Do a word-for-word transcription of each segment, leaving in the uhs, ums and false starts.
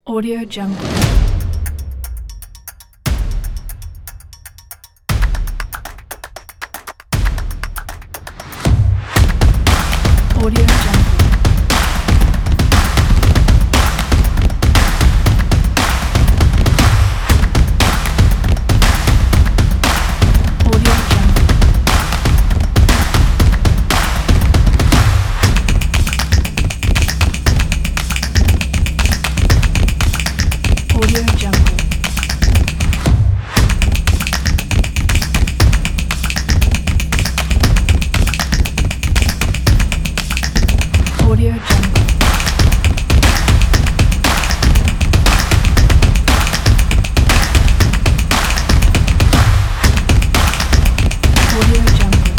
Audio Jungle. Audio Jungle. Audio Jungle. Audio Jungle. Audio Jungle. Audio Jungle.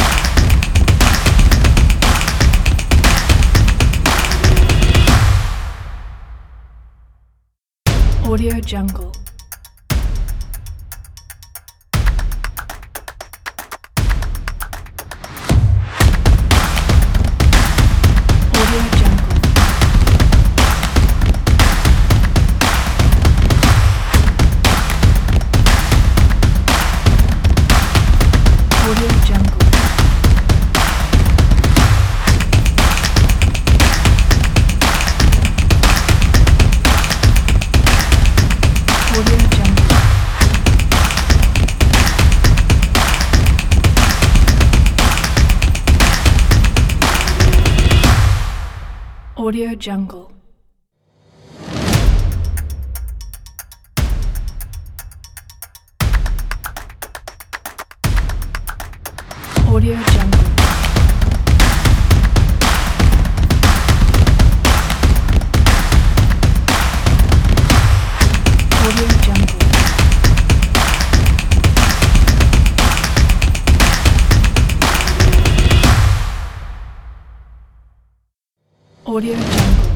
Audio Jungle. Audio Jungle. Audio Jungle. Audio Jungle. Audio Jungle. Audio Jungle. Audio Jungle. Audio Jungle.